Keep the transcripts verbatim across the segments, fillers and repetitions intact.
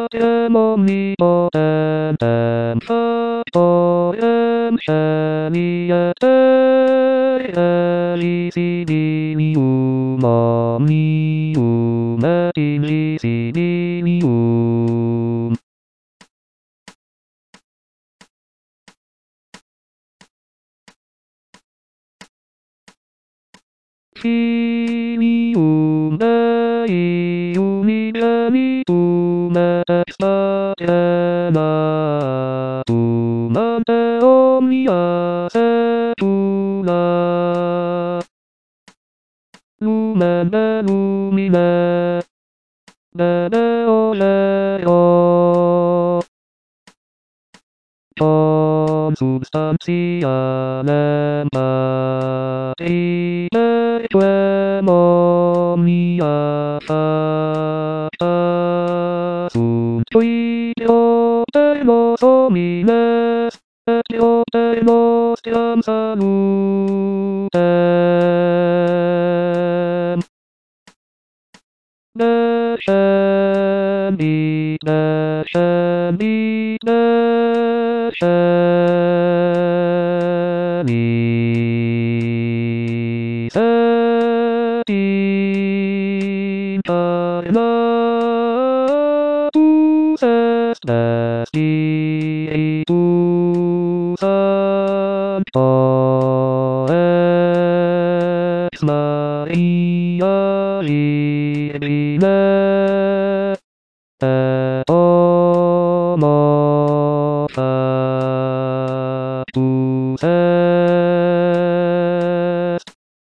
am omnipotent and potentially Elicidium omnium et ilicidium. Filium Dei unigenitum et expatriatum ante omnia saecula. Lumen de lumine, de Deo Leo, consubstantialem Patriaequem omnia facta sunt qui Deoter nos homines, et Deoter nostriam salutem. Descendit, descendit, descendit, et incarnatus est des Spiritus Sancto ex Maria Virgine et homo factus est.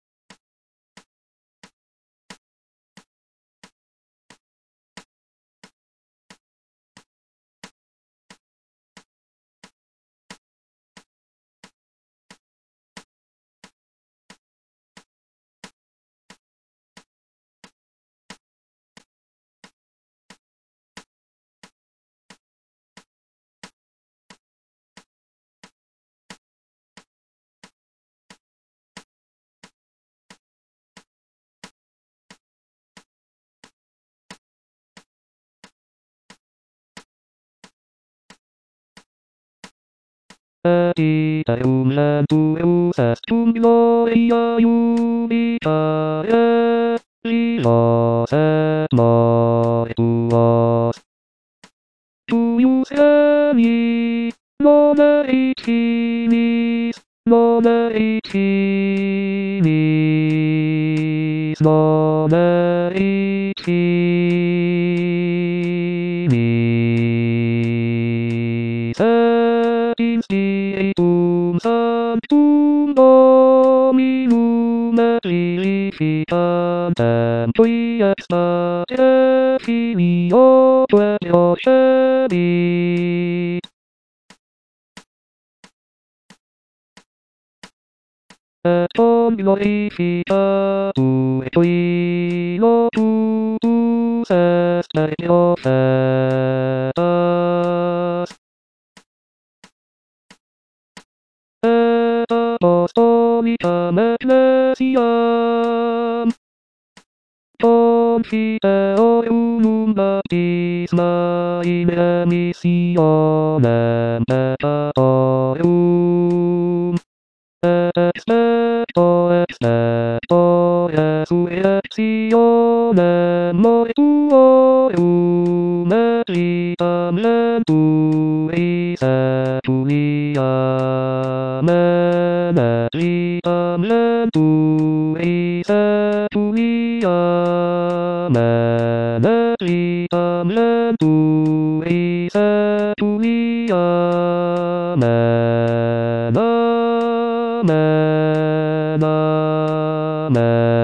Et iterum lenturus est cum gloria jubicare, lilos et mortuos. Tuius geni, nomerit finis, nomerit finis, nomerit finis, et in Spiritum Sanctum Dominum et vivificantem qui ex Patre Filio procedit. Et con glorificatur qui locutus est per profetas. Et apostolicam ecclesiam confiteo unum baptisma in remissionem peccatorum, et expecto expecto resurrectionem mortuorum et vitam lenturi seculia. Amen, et vitam lenturi seculia. Amen, et vitam lenturi seculia. Amen, amen, amen.